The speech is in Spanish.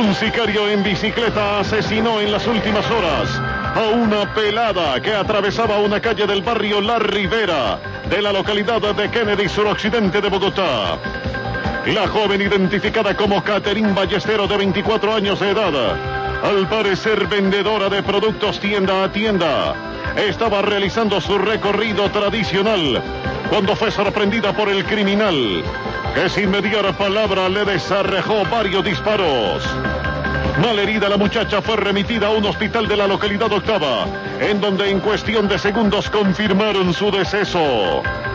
Un sicario en bicicleta asesinó en las últimas horas a una pelada que atravesaba una calle del barrio La Ribera de la localidad de Kennedy, suroccidente de Bogotá. La joven, identificada como Caterín Ballestero, de 24 años de edad, al parecer vendedora de productos tienda a tienda, estaba realizando su recorrido tradicional cuando fue sorprendida por el criminal, que sin mediar palabra le desarrojó varios disparos. Malherida, la muchacha fue remitida a un hospital de la localidad octava, en donde en cuestión de segundos confirmaron su deceso.